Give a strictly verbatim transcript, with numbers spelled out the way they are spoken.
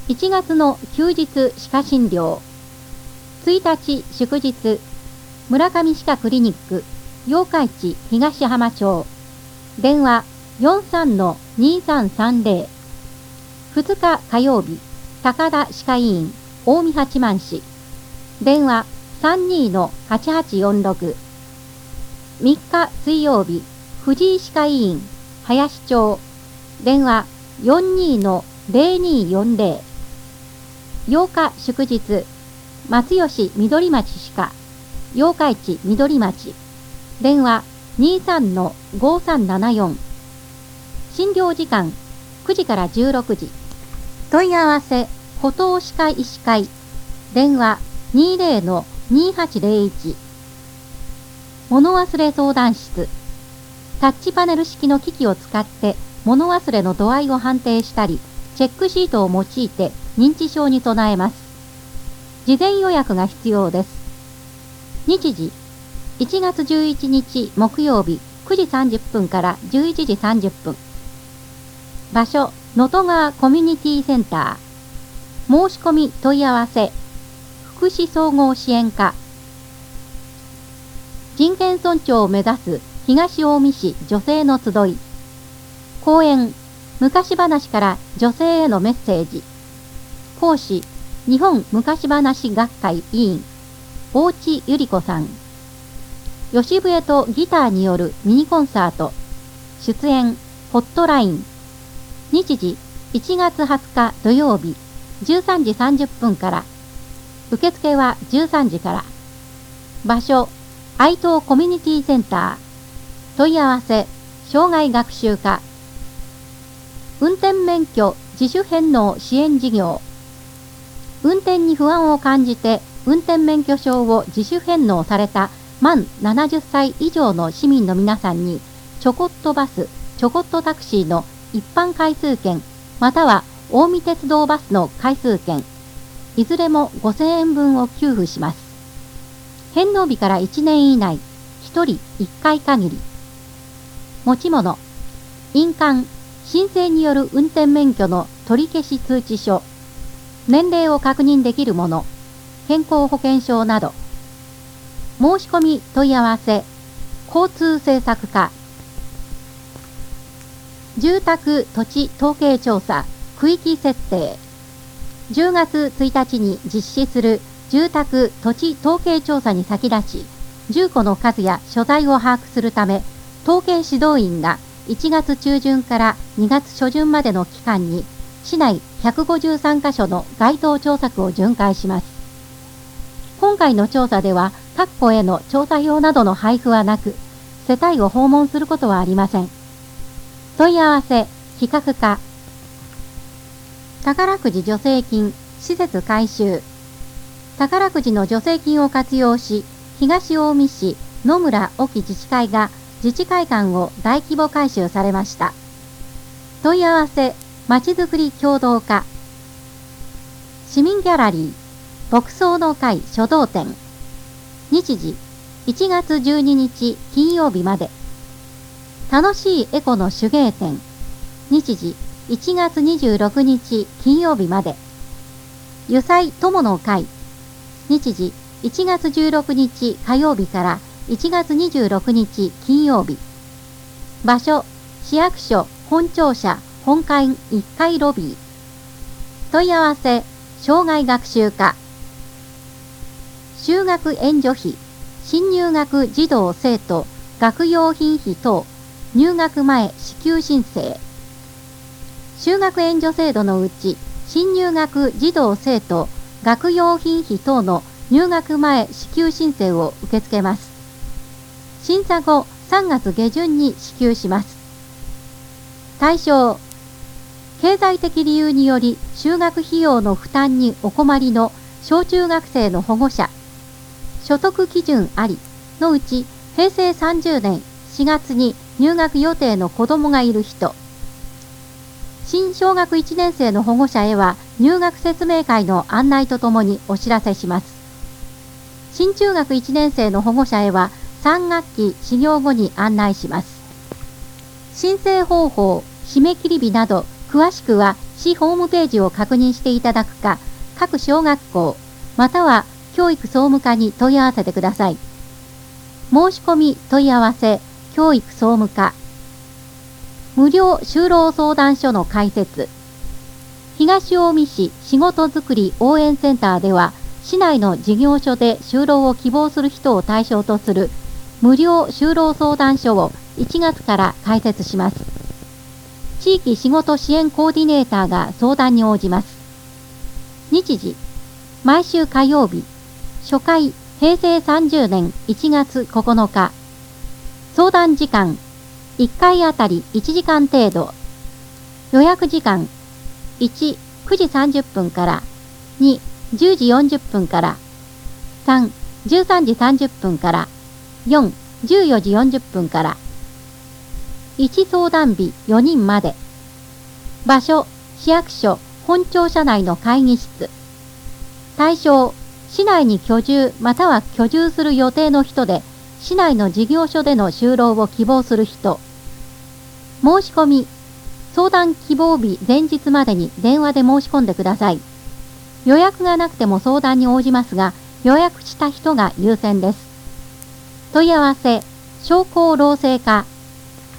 いちがつの休日歯科診療。ついたち祝日、村上歯科クリニック、八日市東浜町。電話 よんさんのにさんさんぜろ。ふつか火曜日、高田歯科医院、近江八幡市。電話 さんにのはちはちよんろく。みっか水曜日、藤井歯科医院、林町。電話 よんにのぜろによんぜろ。ようか祝日、松吉緑町歯科、八日市緑町。電話 にさんのごさんななよん。診療時間くじからじゅうろくじ。問い合わせ、補東歯科医師会。電話 にじゅうのにはちぜろいち。物忘れ相談室。タッチパネル式の機器を使って物忘れの度合いを判定したり、チェックシートを用いて認知症に備えます。事前予約が必要です。日時、いちがつじゅういちにち木曜日くじさんじゅっぷんからじゅういちじさんじゅっぷん。場所、能登川コミュニティセンター。申し込み問い合わせ、福祉総合支援課。人権尊重を目指す東近江市女性の集い。講演、昔話から女性へのメッセージ。講師、日本昔話学会委員、大地ゆり子さん。吉笛とギターによるミニコンサート。出演、ホットライン。日時、いちがつはつか土曜日、じゅうさんじさんじゅっぷんから。受付はじゅうさんじから。場所、愛東コミュニティセンター。問い合わせ、障害学習課。運転免許自主返納支援事業。運転に不安を感じて運転免許証を自主返納された満ななじゅっさい以上の市民の皆さんに、ちょこっとバス、ちょこっとタクシーの一般回数券、または近江鉄道バスの回数券、いずれもごせんえんぶんを給付します。返納日からいちねん以内、ひとりいっかい限り。持ち物、印鑑、申請による運転免許の取り消し通知書、年齢を確認できるもの、健康保険証など。申し込み問い合わせ、交通政策課。住宅土地統計調査、区域設定。じゅうがつついたちに実施する住宅土地統計調査に先立ち、住戸の数や所在を把握するため、統計指導員がいちがつちゅうじゅんからにがつしょじゅんまでの期間に、市内ひゃくごじゅうさんかしょの該当調査区を巡回します。今回の調査では、各戸への調査票などの配布はなく、世帯を訪問することはありません。問い合わせ、企画課。宝くじ助成金、施設改修。宝くじの助成金を活用し、東近江市野村沖自治会が自治会館を大規模改修されました。問い合わせ、まちづくり協同課。市民ギャラリー、牧草の会書道展。日時、いちがつじゅうににち金曜日まで。楽しいエコの手芸展。日時、いちがつにじゅうろくにち金曜日まで。油彩友の会。日時、いちがつじゅうろくにち火曜日からいちがつにじゅうろくにち金曜日。場所、市役所本庁舎本館いっかいロビー。問い合わせ、障害学習課。就学援助費、新入学児童生徒、学用品費等、入学前支給申請。就学援助制度のうち、新入学児童生徒、学用品費等の入学前支給申請を受け付けます。審査後さんがつげじゅんに支給します。対象、経済的理由により就学費用の負担にお困りの小中学生の保護者、所得基準ありのうちへいせいさんじゅうねんしがつに入学予定の子どもがいる人、新小学いちねんせいの保護者へは入学説明会の案内とともにお知らせします。新中学いちねんせいの保護者へはさんがっき始業後に案内します。申請方法、締め切り日など詳しくは市ホームページを確認していただくか、各小学校、または教育総務課に問い合わせてください。申し込み問い合わせ、教育総務課。無料就労相談所の開設。東近江市仕事づくり応援センターでは、市内の事業所で就労を希望する人を対象とする無料就労相談所をいちがつから開設します。地域仕事支援コーディネーターが相談に応じます。日時、毎週火曜日、初回、へいせいさんじゅうねんいちがつここのか。相談時間、いっかいあたりいちじかん程度。予約時間、いち、くじさんじゅっぷんから、に、じゅうじよんじゅっぷんから、さん、じゅうさんじさんじゅっぷんから、よん、じゅうよじよんじゅっぷんから。いち相談日よにんまで。場所、市役所、本庁舎内の会議室。対象、市内に居住または居住する予定の人で、市内の事業所での就労を希望する人。申し込み、相談希望日前日までに電話で申し込んでください。予約がなくても相談に応じますが、予約した人が優先です。問い合わせ、商工労政課